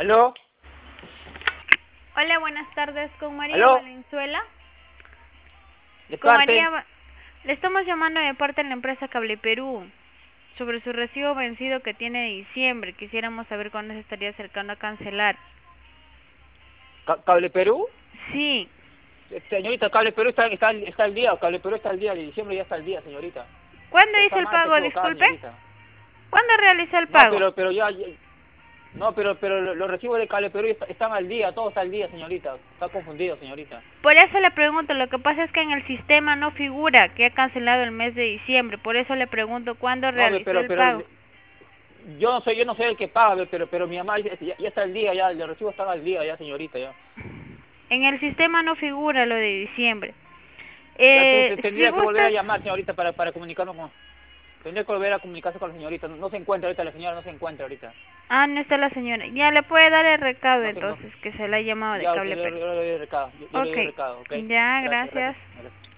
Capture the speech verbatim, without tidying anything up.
¿Aló? Hola, buenas tardes, con María ¿Aló? Valenzuela. ¿De Con parte? María, Va- le estamos llamando de parte de la empresa Cable Perú sobre su recibo vencido que tiene de diciembre. Quisiéramos saber cuándo se estaría acercando a cancelar. Ca- ¿Cable Perú? Sí. Eh, Señorita, Cable Perú está, está, está al día, Cable Perú está al día, de diciembre ya está al día, señorita. ¿Cuándo hizo Está el mal, está pago? equivocada, Disculpe. señorita. ¿Cuándo realizó el No, pago? pero, pero ya, ya- no, pero, pero lo- los recibos de Cable Perú est- están al día, todo está al día, señorita. Está confundido, señorita. Por eso le pregunto, lo que pasa es que en el sistema no figura que ha cancelado el mes de diciembre. Por eso le pregunto cuándo No, ve, realizó pero, el pero, pago. yo no soy, yo no soy el que paga, ve, pero, pero mi mamá dice, ya, ya está al día, ya, los recibos están al día, ya, señorita, ya. En el sistema no figura lo de diciembre. Ya tú Eh, te- si tendría que volver a gustas... llamar, señorita, para, para comunicarnos con... Tendría que volver a comunicarse con la señorita. No, no se encuentra ahorita, la señora no se encuentra ahorita. Ah, no está la señora. Ya le puede dar el recado No sé, no. entonces, que se le ha llamado de Ya, yo Cable le, yo Perú. le doy el recado. Yo, yo le Ok, doy el recado, ¿ok? ya, Gracias, gracias. gracias. Gracias.